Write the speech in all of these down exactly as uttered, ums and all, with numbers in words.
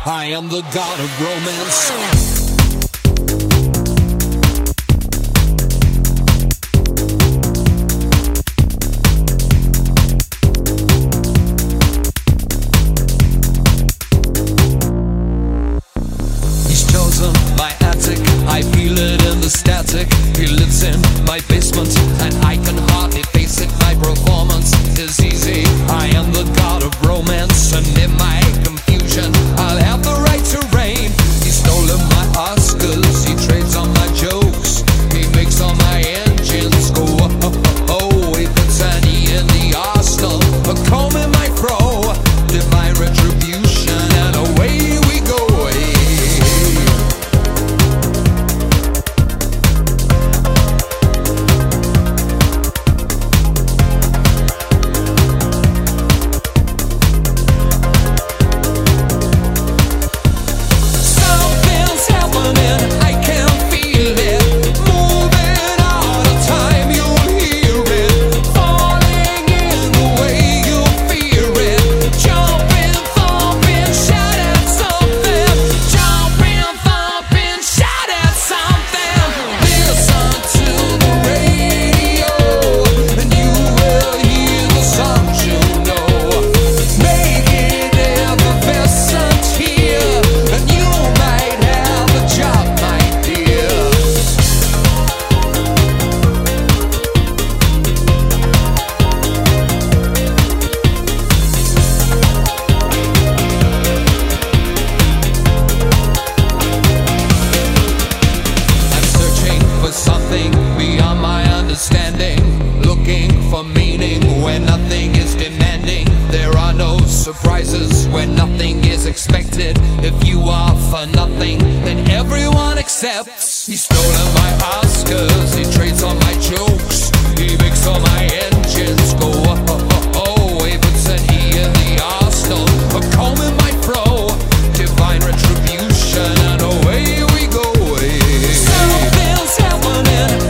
I am the god of romance. My attic, I feel it in the static. He lives in my basement, and I can hardly face it. My performance is easy. I am the god of romance, and in my confusion, I'll have the right to reign. He's stolen my Oscars, he trades on my jokes, he makes all my engines go oh, oh, oh. He puts an E in the Arsenal, a comb in my fro, divine retribution, and away we go. Beyond my understanding, looking for meaning where nothing is demanding. There are no surprises when nothing is expected. If you are for nothing, then everyone accepts. He's stolen my Oscars, he trades on my jokes, he makes all my engines go oh, oh, oh. He puts an E in the Arsenal, a comb in my fro, divine retribution, and away we go. Something's happening.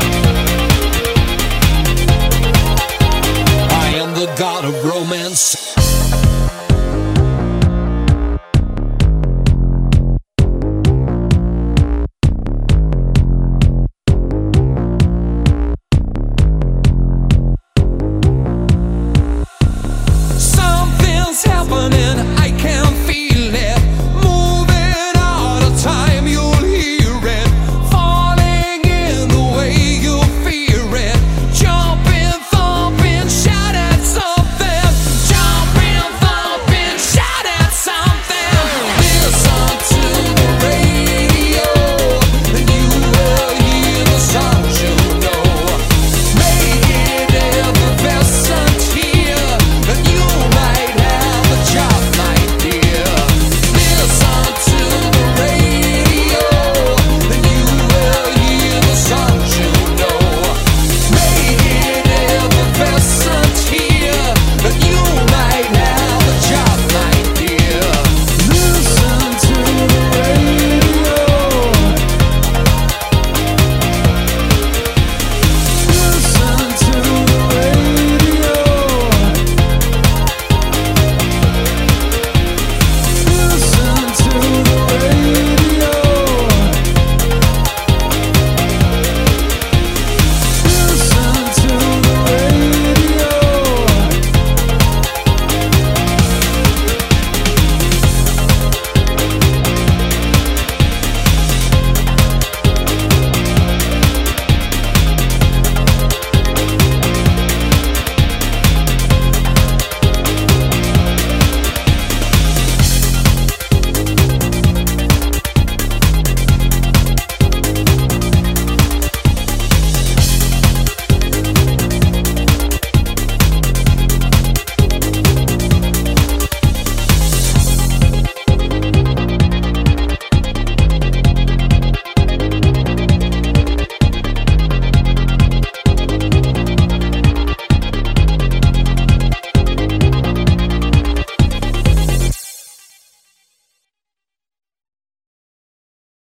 God of romance.